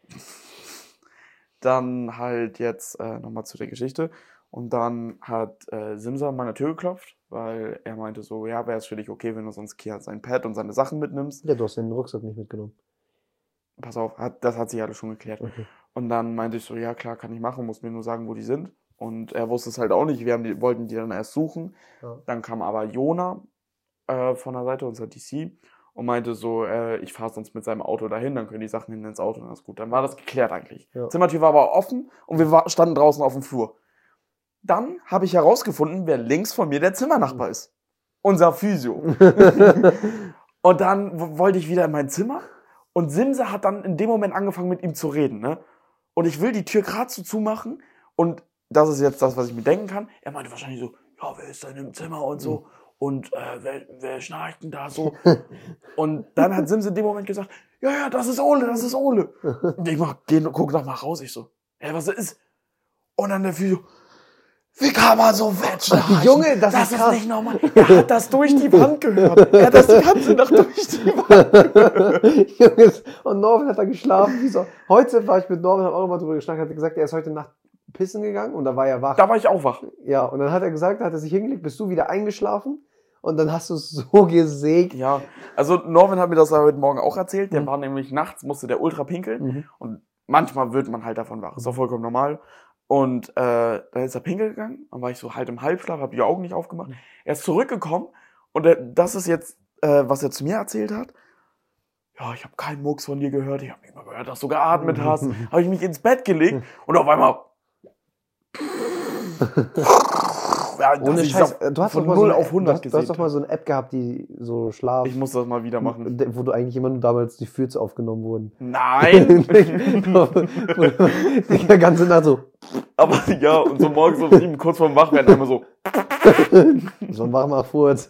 S1: Dann halt jetzt nochmal zu der Geschichte. Und dann hat Simsa an meine Tür geklopft, weil er meinte so, ja, wäre es für dich okay, wenn du sonst Kian sein Pad und seine Sachen mitnimmst.
S2: Ja, du hast den Rucksack nicht mitgenommen.
S1: pass auf, das hat sich alles schon geklärt.
S2: Okay.
S1: Und dann meinte ich so, ja klar, kann ich machen, muss mir nur sagen, wo die sind. Und er wusste es halt auch nicht, wollten die dann erst suchen.
S2: Ja.
S1: Dann kam aber Jona von der Seite, unser DC, und meinte so, ich fahre sonst mit seinem Auto dahin, dann können die Sachen hin ins Auto, und das ist gut. Dann war das geklärt eigentlich.
S2: Ja.
S1: Zimmertür war aber offen und wir standen draußen auf dem Flur. Dann habe ich herausgefunden, wer links von mir der Zimmernachbar ist. Unser Physio. Und dann wollte ich wieder in mein Zimmer und Simse hat dann in dem Moment angefangen mit ihm zu reden, ne? Und ich will die Tür gerade so zumachen und das ist jetzt das, was ich mir denken kann. Er meinte wahrscheinlich so, ja, wer ist denn im Zimmer und so und wer schnarcht denn da so? Und dann hat Simse in dem Moment gesagt, ja, das ist Ole. Und ich guck noch mal raus, ich so, was ist? Und dann der Physio, wie kann man so wegschnarchen?
S2: Junge, das ist krass.
S1: Nicht normal. Er hat das durch die Wand gehört. Er hat das die ganze Nacht durch die Wand.
S2: Junge, und Norman hat da geschlafen. Wieso? Heute war ich mit Norman, habe auch nochmal drüber geschnackt, hat gesagt, er ist heute Nacht pissen gegangen und da war er wach.
S1: Da war ich auch wach.
S2: Ja, und dann hat er gesagt, hat er sich hingelegt, bist du wieder eingeschlafen und dann hast du es so gesägt.
S1: Ja, also Norman hat mir das heute Morgen auch erzählt. Der war nämlich nachts, musste der ultra pinkeln und manchmal wird man halt davon wach. Ist auch vollkommen normal. Und da ist er pinkeln gegangen, dann war ich so halt im Halbschlaf, habe die Augen nicht aufgemacht. Er ist zurückgekommen und das ist jetzt, was er zu mir erzählt hat. Ja, ich habe keinen Mucks von dir gehört, ich habe nicht mal gehört, dass du geatmet hast. Habe ich mich ins Bett gelegt und auf einmal... Ja,
S2: ohne Scheiß,
S1: du hast von 0 auf 100 gesehen.
S2: Du hast doch mal so eine App gehabt, die so Schlaf...
S1: Ich muss das mal wieder machen.
S2: Wo du eigentlich immer nur damals die Fürze aufgenommen wurden.
S1: Nein!
S2: Die ganze Nacht so...
S1: Aber ja, und so morgens um 7, kurz vorm Wachwerden, einmal so...
S2: So ein Wachmach-Furz.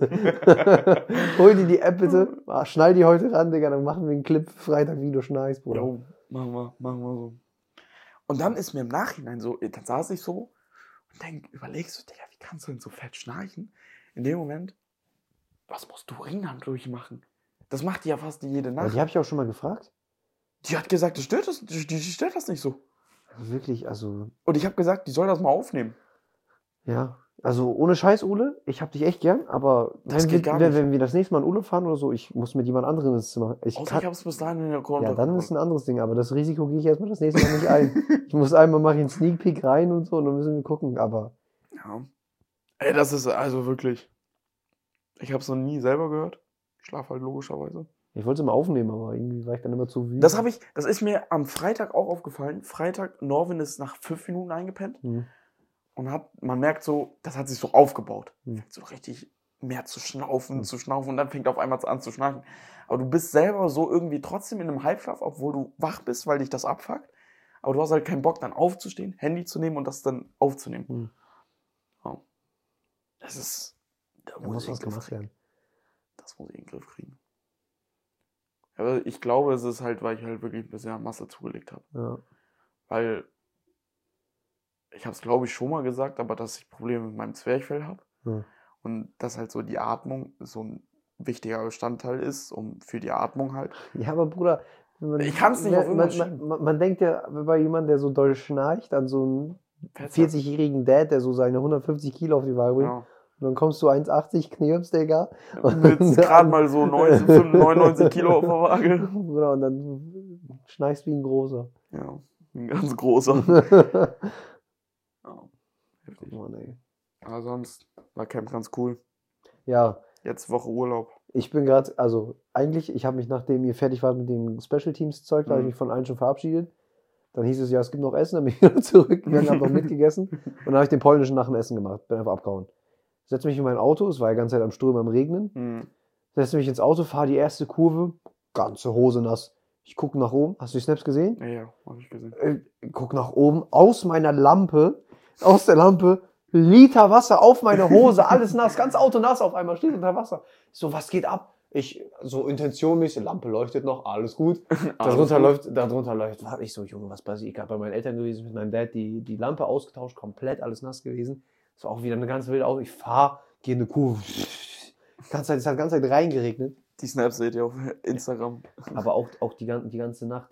S2: Hol dir die App bitte, schnall die heute ran, Digga, dann machen wir einen Clip Freitag, wie du schnarchst, Bruder.
S1: Jo, machen wir so. Und dann ist mir im Nachhinein so, dann saß ich so und überlegst du, Digga, wie kannst du denn so fett schnarchen? In dem Moment, was musst du Ringern durchmachen? Das macht die ja fast jede Nacht.
S2: Aber die habe ich auch schon mal gefragt.
S1: Die hat gesagt, die stört das nicht so.
S2: Wirklich, also...
S1: Und ich habe gesagt, die soll das mal aufnehmen.
S2: Ja, also ohne Scheiß, Ole, ich hab dich echt gern, aber wenn wir das nächste Mal in Urlaub fahren oder so, ich muss mit jemand anderem ins Zimmer. Ich
S1: hab's bis dahin in der Konto.
S2: Ja, dann ist ein anderes Ding, aber das Risiko gehe ich erstmal das nächste Mal nicht ein. Ich muss einmal mache ich einen Sneak Peek rein und so und dann müssen wir gucken, aber...
S1: Ja. Ey, das ist also wirklich... Ich hab's noch nie selber gehört. Ich schlafe halt logischerweise.
S2: Ich wollte es mal aufnehmen, aber irgendwie war ich dann immer zu wütend.
S1: Das ist mir am Freitag auch aufgefallen. Freitag, Norwin ist nach 5 Minuten eingepennt. Und man merkt so, das hat sich so aufgebaut. Fängt so richtig mehr zu schnaufen und dann fängt auf einmal an zu schnarchen. Aber du bist selber so irgendwie trotzdem in einem Halbschlaf, obwohl du wach bist, weil dich das abfuckt. Aber du hast halt keinen Bock, dann aufzustehen, Handy zu nehmen und das dann aufzunehmen. Ja. Das ist... Da muss was gemacht werden. Das muss ich in den Griff kriegen. Aber ich glaube, es ist halt, weil ich halt wirklich ein bisschen Masse zugelegt habe.
S2: Ja.
S1: Weil... Ich habe es, glaube ich, schon mal gesagt, aber dass ich Probleme mit meinem Zwerchfell habe. Und dass halt so die Atmung so ein wichtiger Bestandteil ist, für die Atmung halt.
S2: Ja, aber Bruder,
S1: ich kann es nicht auf irgendwas
S2: man denkt ja bei jemandem, der so doll schnarcht, an so einen 40-jährigen Dad, der so seine 150 Kilo auf die Waage bringt. Ja. Und dann kommst du 1,80 knirps, Digga.
S1: Und jetzt gerade mal so 99 Kilo auf der Waage.
S2: Bruder, und dann schnarchst wie ein Großer.
S1: Ja, ein ganz Großer. Heftig.
S2: Oh, nee.
S1: Aber sonst war Camp ganz cool.
S2: Ja.
S1: Jetzt Woche Urlaub.
S2: Ich bin gerade, also eigentlich, ich habe mich, nachdem ihr fertig wart mit dem Special Teams Zeug, da habe ich mich von allen schon verabschiedet. Dann hieß es, ja, es gibt noch Essen, dann bin ich wieder zurückgegangen, habe noch mitgegessen. Und dann habe ich den polnischen nach dem Essen gemacht, bin einfach abgehauen. Setze mich in mein Auto, es war ja die ganze Zeit am Strömen, am Regnen. Setze mich ins Auto, fahre die erste Kurve, ganze Hose nass. Ich gucke nach oben, hast du die Snaps gesehen?
S1: Ja, habe ich gesehen.
S2: Guck nach oben, aus der Lampe, Liter Wasser auf meine Hose, alles nass, ganz Auto nass auf einmal, steht unter Wasser. So, was geht ab? Ich, so intentionmäßig, Lampe leuchtet noch, alles gut. Darunter läuft, warte ich so, Junge, was passiert? Ich habe bei meinen Eltern gewesen, mit meinem Dad die Lampe ausgetauscht, komplett alles nass gewesen. Das war auch wieder eine ganz wilde Auto. Ich fahre, gehe eine Kurve. Es hat die ganze Zeit reingeregnet.
S1: Die Snaps seht ihr auf Instagram.
S2: Aber auch die ganze Nacht,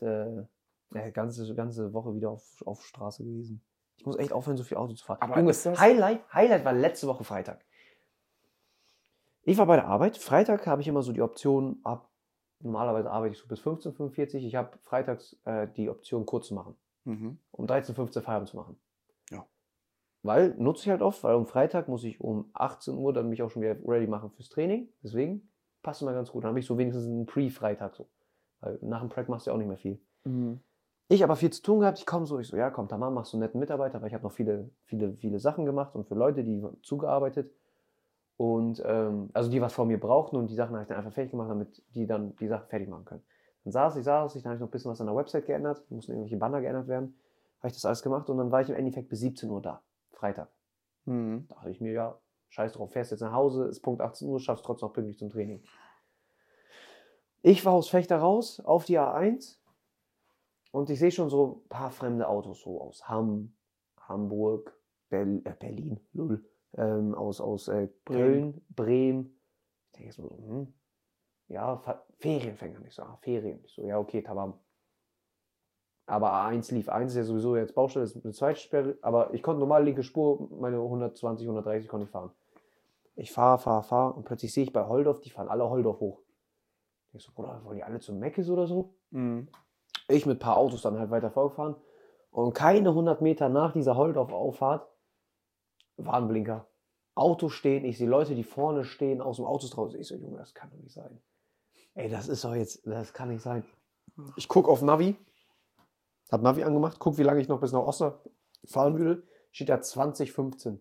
S2: ganze Woche wieder auf Straße gewesen. Ich muss echt aufhören, so viel Auto zu fahren.
S1: Aber
S2: Junge, Highlight war letzte Woche Freitag. Ich war bei der Arbeit. Freitag habe ich immer so die Option, ab normalerweise arbeite ich so bis 15:45 Uhr. Ich habe freitags die Option, kurz zu machen. Um 13:15 Uhr Feierabend zu machen.
S1: Ja.
S2: Weil, nutze ich halt oft, weil am Freitag muss ich um 18 Uhr dann mich auch schon wieder ready machen fürs Training. Deswegen passt immer ganz gut. Dann habe ich so wenigstens einen Pre-Freitag so. Weil nach dem Prep machst du ja auch nicht mehr viel. Ich habe aber viel zu tun gehabt. Ich so, ja komm, Tamam, machst du einen netten Mitarbeiter, weil ich habe noch viele Sachen gemacht und für Leute, die zugearbeitet. Und also die was von mir brauchten und die Sachen habe ich dann einfach fertig gemacht, damit die dann die Sachen fertig machen können. Dann saß ich, dann habe ich noch ein bisschen was an der Website geändert, mussten irgendwelche Banner geändert werden. Habe ich das alles gemacht und dann war ich im Endeffekt bis 17 Uhr da, Freitag. Da dachte ich mir, ja, scheiß drauf, fährst jetzt nach Hause, ist Punkt 18 Uhr, schaffst trotzdem noch pünktlich zum Training. Ich war aus Fechter raus auf die A1 und ich sehe schon so ein paar fremde Autos, so aus Hamburg, Berlin, aus Köln, Bremen. Ich denke so, ja, Ferienfänger, nicht so, Ferien. Ich so, ja, okay, Tamam. Aber A1 lief, 1 ist ja sowieso jetzt Baustelle, ist eine zweite Sperre, aber ich konnte normal linke Spur, meine 120, 130 konnte ich fahren. Ich fahre und plötzlich sehe ich bei Holdorf, die fahren alle Holdorf hoch. Ich so, Bruder, wollen die alle zum Meckes oder so? Ich mit ein paar Autos dann halt weiter vorgefahren und keine 100 Meter nach dieser Holdorf-Auffahrt Warnblinker. Auto stehen, ich sehe Leute, die vorne stehen, aus dem Auto draußen. Ich so, Junge, das kann doch nicht sein. Ey, das kann nicht sein. Ich gucke auf Navi, hab Navi angemacht, guck, wie lange ich noch bis nach Oster fahren würde. Steht da 20:15.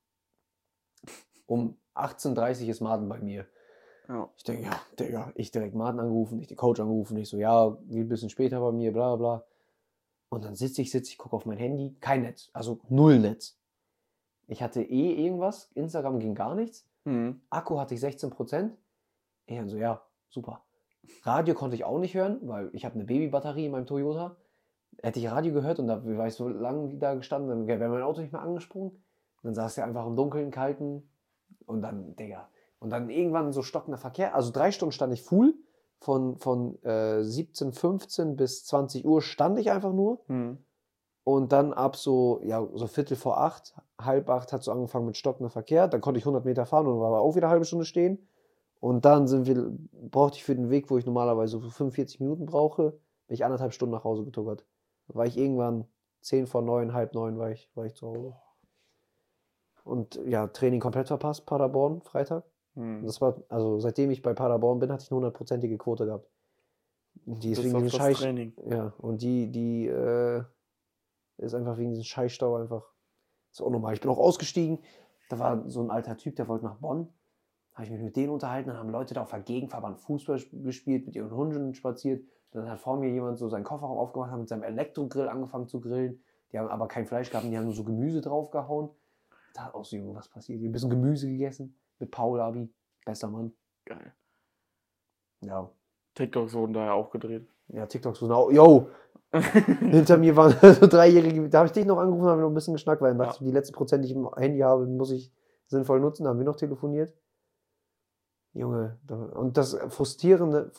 S2: Um 18:30 ist Martin bei mir. Ja. Ich denke, ja, Digga, ich direkt Martin angerufen, ich den Coach angerufen. Ich so, ja, wie ein bisschen später bei mir, bla bla. Und dann sitze ich, gucke auf mein Handy, kein Netz, also null Netz. Ich hatte irgendwas, Instagram ging gar nichts. Akku hatte ich 16%. Ich dann so, ja, super. Radio konnte ich auch nicht hören, weil ich habe eine Babybatterie in meinem Toyota. Hätte ich Radio gehört und da war ich so lange da gestanden, dann wäre mein Auto nicht mehr angesprungen. Dann saß er einfach im Dunkeln, kalten und dann, Digga. Und dann irgendwann so stockender Verkehr. Also 3 Stunden stand ich full. Von 17:15 bis 20 Uhr stand ich einfach nur. Und dann ab so 7:45, 7:30 hat so angefangen mit stockender Verkehr. Dann konnte ich 100 Meter fahren und war aber auch wieder eine halbe Stunde stehen. Und dann brauchte ich für den Weg, wo ich normalerweise so 45 Minuten brauche, bin ich 1,5 Stunden nach Hause getuckert. Da war ich irgendwann 8:50, 8:30 war ich zu Hause. Und ja, Training komplett verpasst, Paderborn, Freitag. Das war, also seitdem ich bei Paderborn bin, hatte ich eine 100%ige Quote gehabt. Die ist wegen diesem
S1: Training.
S2: Ja, und die ist einfach wegen diesem Scheißstau einfach, ist auch normal. Ich bin auch ausgestiegen, da war so ein alter Typ, der wollte nach Bonn. Habe ich mich mit denen unterhalten, dann haben Leute da auf der Gegenverband Fußball gespielt, mit ihren Hunden spaziert. Dann hat vor mir jemand so seinen Kofferraum aufgemacht, hat mit seinem Elektrogrill angefangen zu grillen. Die haben aber kein Fleisch gehabt, die haben nur so Gemüse draufgehauen. Da hat auch so irgendwas passiert. Ich habe ein bisschen Gemüse gegessen mit Paul Abi, bester Mann.
S1: Geil.
S2: Ja.
S1: TikToks wurden da ja auch gedreht.
S2: Ja, TikToks wurden auch. Yo! Hinter mir waren so 3-Jährige. Da habe ich dich noch angerufen, haben wir noch ein bisschen geschnackt, weil die letzten Prozent, die ich im Handy habe, muss ich sinnvoll nutzen. Da haben wir noch telefoniert. Junge, und das Frustrierende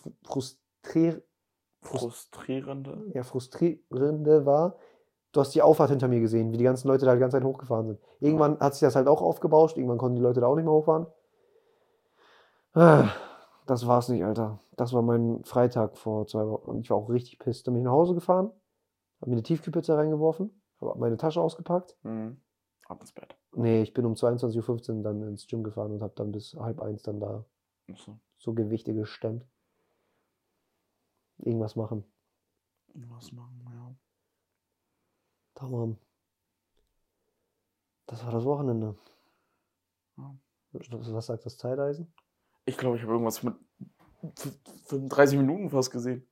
S2: war, du hast die Auffahrt hinter mir gesehen, wie die ganzen Leute da die ganze Zeit hochgefahren sind. Irgendwann hat sich das halt auch aufgebauscht, irgendwann konnten die Leute da auch nicht mehr hochfahren. Das war's nicht, Alter. Das war mein Freitag vor 2 Wochen und ich war auch richtig pisst. Dann bin ich nach Hause gefahren, habe mir eine Tiefkühlpizza reingeworfen, habe meine Tasche ausgepackt.
S1: Ab ins Bett.
S2: Nee, ich bin um 22:15 Uhr dann ins Gym gefahren und habe dann bis 12:30 dann da so Gewichte gestemmt. Irgendwas machen.
S1: Ja.
S2: Tamam. Das war das Wochenende.
S1: Ja.
S2: Was sagt das Zeiteisen?
S1: Ich glaube, ich habe irgendwas mit 35 Minuten fast gesehen.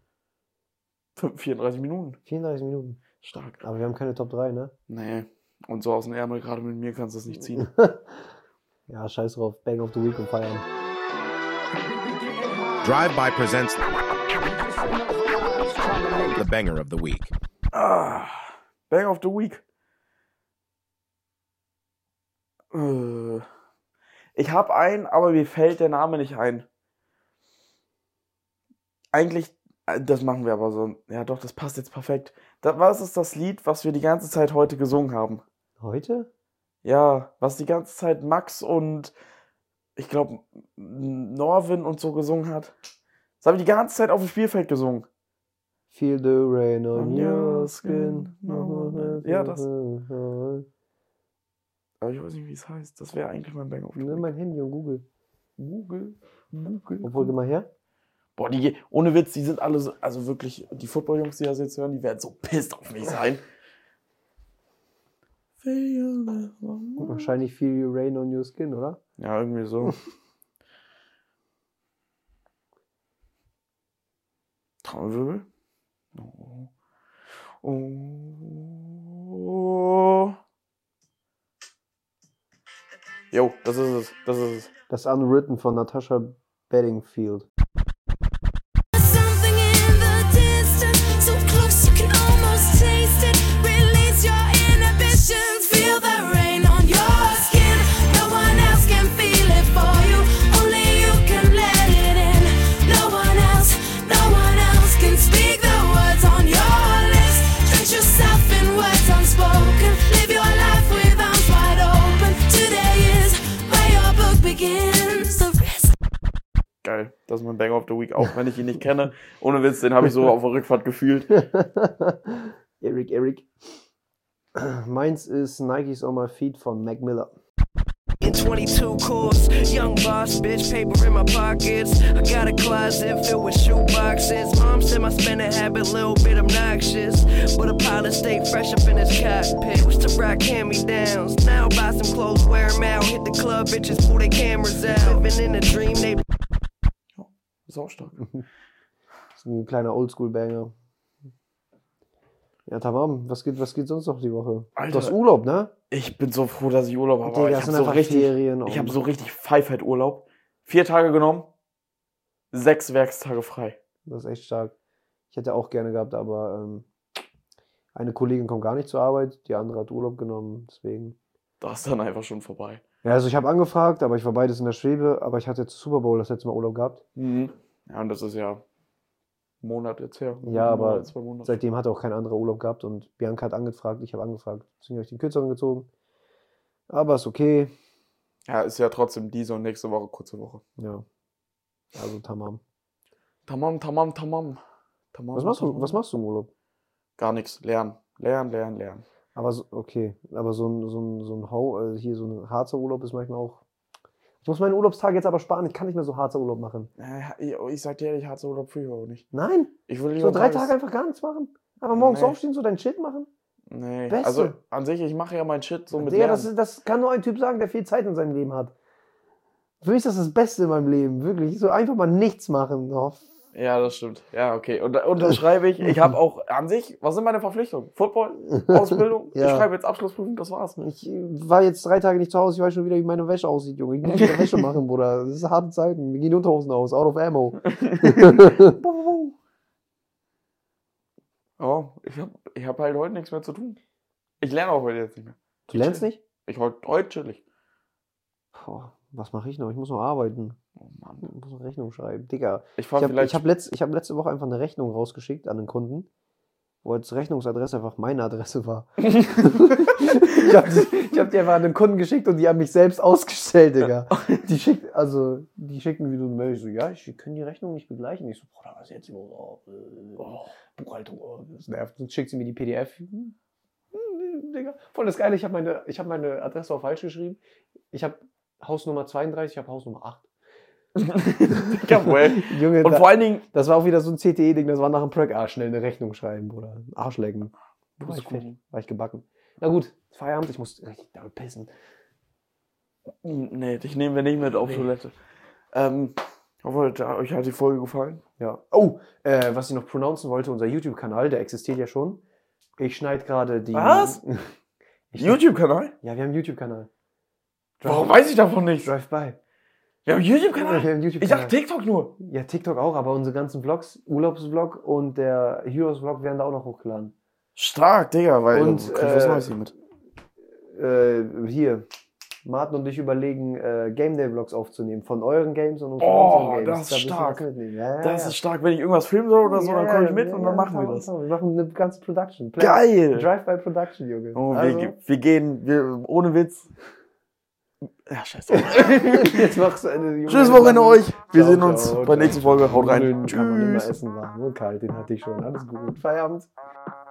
S1: 34 Minuten.
S2: 34 Minuten.
S1: Stark.
S2: Aber wir haben keine Top 3, ne?
S1: Nee. Und so aus dem Ärmel, gerade mit mir kannst du das nicht ziehen.
S2: Ja, scheiß drauf. Bang of the Week und feiern.
S3: Drive-By presents the Banger of the Week.
S1: Banger of the Week. Ich habe einen, aber mir fällt der Name nicht ein. Eigentlich, das machen wir aber so. Ja doch, das passt jetzt perfekt. Was ist das Lied, was wir die ganze Zeit heute gesungen haben?
S2: Heute?
S1: Ja, was die ganze Zeit Max und ich glaube Norvin und so gesungen hat. Das habe ich die ganze Zeit auf dem Spielfeld gesungen.
S2: Feel the rain on your skin.
S1: Ja, das. Aber ich weiß nicht, wie es heißt. Das wäre eigentlich mein Banger of the
S2: Nimm
S1: Week.
S2: mein Handy und Google.
S1: Google.
S2: Obwohl, geh mal her.
S1: Boah, ohne Witz, die sind alle so, also wirklich, die Football-Jungs, die das jetzt hören, die werden so pisst auf mich sein.
S2: Wahrscheinlich Feel the rain on your skin, oder?
S1: Ja, irgendwie so. Trommelwirbel. Oh. Jo, das ist es. Das ist es.
S2: Das Unwritten von Natasha Bedingfield.
S4: Something in the distance, so close you can almost taste it. Release your inhibitions, feel the rain on your skin. No one else can feel it for you, only you can let it in. No one else can speak the words on your lips. Drench yourself in words unspoken, live your life with arms wide open. Today is where your book begins. The rest
S1: Geil. Das ist mein Banger of the Week, auch wenn ich ihn nicht kenne. Ohne Witz, den habe ich so auf der Rückfahrt gefühlt.
S2: Eric. Meins ist Nikes on my feet von Mac Miller.
S5: In 22 course, young boss, bitch, paper in my pockets. I got a closet filled with shoe boxes. Mom said my spending habit, little bit obnoxious. But a pilot stayed fresh up in his cockpit. Used to rock hand-me-downs. Now buy some clothes, wear 'em out. Hit the club, bitches pull their cameras out. Living in a dream, they
S1: Ist auch stark.
S2: Das ist ein kleiner Oldschool-Banger. Ja, Tamam, was geht sonst noch die Woche?
S1: Alter.
S2: Du hast Urlaub, ne?
S1: Ich bin so froh, dass ich Urlaub habe.
S2: Digga,
S1: Ich
S2: das
S1: habe
S2: sind
S1: so
S2: einfach
S1: richtig,
S2: Ferien und-
S1: ich habe so richtig Pfeifheit-Urlaub. 4 Tage genommen, 6 Werkstage frei.
S2: Das ist echt stark. Ich hätte auch gerne gehabt, aber eine Kollegin kommt gar nicht zur Arbeit, die andere hat Urlaub genommen, deswegen.
S1: Das ist dann einfach schon vorbei.
S2: Ja, also ich habe angefragt, aber ich war beides in der Schwebe, aber ich hatte jetzt Super Bowl das letzte Mal Urlaub gehabt.
S1: Mhm. Ja, und das ist ja ein Monat jetzt her.
S2: Ja, aber
S1: Monat, 2 Monate.
S2: seitdem hat auch kein anderer Urlaub gehabt und Bianca hat angefragt, ich habe angefragt. Deswegen habe ich den kürzeren gezogen. Aber ist okay.
S1: Ja, ist ja trotzdem diese und nächste Woche kurze Woche.
S2: Ja. Also Tamam.
S1: Tamam.
S2: Was machst du im Urlaub?
S1: Gar nichts. Lernen.
S2: Aber so, okay. Aber so ein Harzer Urlaub ist manchmal auch. Ich muss meinen Urlaubstag jetzt aber sparen. Ich kann nicht mehr so Harzer Urlaub machen.
S1: Ich sag dir ehrlich, Harzer Urlaub früher auch nicht.
S2: Nein.
S1: Ich will
S2: So
S1: lieber
S2: 3 Tage einfach gar nichts machen. Aber morgens
S1: Nee.
S2: aufstehen, so deinen Shit machen.
S1: Nee.
S2: Beste.
S1: Also an sich, ich mache ja mein Shit so mit
S2: Digga,
S1: Lernen.
S2: das kann nur ein Typ sagen, der viel Zeit in seinem Leben hat. Für mich ist das Beste in meinem Leben. Wirklich. So einfach mal nichts machen. Oh,
S1: Ja, das stimmt. Ja, okay. Und unterschreibe ich. Ich habe auch an sich, was sind meine Verpflichtungen? Football, Ausbildung.
S2: Ja.
S1: Ich schreibe jetzt Abschlussprüfung, das war's.
S2: ich war jetzt 3 Tage nicht zu Hause. Ich weiß schon wieder, wie meine Wäsche aussieht, Junge. Ich muss wieder Wäsche machen, Bruder. Das ist harte Zeiten. Mir gehen die Unterhosen aus. Out of ammo.
S1: Oh, ich hab halt heute nichts mehr zu tun. Ich lerne auch heute jetzt nicht mehr.
S2: Du lernst nicht?
S1: Ich heute chillig.
S2: Boah, was mache ich noch? Ich muss noch arbeiten.
S1: Oh Mann.
S2: Ich muss eine Rechnung schreiben. Digga.
S1: Ich
S2: Ich
S1: fahr vielleicht.
S2: hab letzte Woche einfach eine Rechnung rausgeschickt an den Kunden, wo als Rechnungsadresse einfach meine Adresse war. ich hab die einfach an den Kunden geschickt und die haben mich selbst ausgestellt, Digga. Die schickten wie so ein Mail. Ich so, ja, ich kann die Rechnung nicht begleichen. Ich so, Bruder, was jetzt? Buchhaltung, das nervt. Dann schickt sie mir die PDF. Digga. Voll das Geile, ich hab meine Adresse auch falsch geschrieben. Ich habe Hausnummer 32, ich habe Hausnummer 8.
S1: Jawohl.
S2: Junge,
S1: Und vor allen Dingen,
S2: das war auch wieder so ein CTE-Ding, das war nach dem Pröck, schnell eine Rechnung schreiben, Bruder. Arschlecken.
S1: bist cool.
S2: War ich gebacken. Na gut, Feierabend, ich muss richtig damit pissen.
S1: Nee, dich nehmen wir nicht mit auf Toilette. Ich hoffe, euch hat die Folge gefallen.
S2: Ja. Oh, was ich noch pronouncen wollte, unser YouTube-Kanal, der existiert ja schon. Ich schneide gerade die...
S1: Was? YouTube-Kanal?
S2: Ja, wir haben einen YouTube-Kanal.
S1: Warum weiß ich davon nichts?
S2: Drive-by.
S1: Wir haben einen YouTube-Kanal?
S2: Wir haben einen YouTube-Kanal.
S1: Ich dachte TikTok nur.
S2: Ja, TikTok auch, aber unsere ganzen Vlogs, Urlaubsvlog und der Heroes-Vlog werden da auch noch hochgeladen.
S1: Stark, Digga, weil
S2: Und,
S1: du kriegst was Neues hier mit.
S2: Hier, Martin und ich überlegen, Game Day Vlogs aufzunehmen. Von euren Games und von
S1: Oh,
S2: unseren Games.
S1: das ist
S2: Da müssen wir
S1: stark.
S2: was mitnehmen. Ja,
S1: Das ist stark. Wenn ich irgendwas filmen soll oder so, dann komme ich mit und dann machen wir das.
S2: Wir machen eine ganze Production.
S1: Geil!
S2: Drive-by Production, Junge.
S1: Oh,
S2: Also,
S1: wir gehen, ohne Witz, Ja, scheiße.
S2: Jetzt machst du eine
S1: Schönes Wochenende euch. Wir
S2: Ciao,
S1: sehen uns
S2: ciao,
S1: bei der nächsten Folge. Haut rein.
S2: Nudeln kann man immer
S1: Tschüss.
S2: essen, warm und kalt. Den hatte ich schon. Alles gut. Feierabend.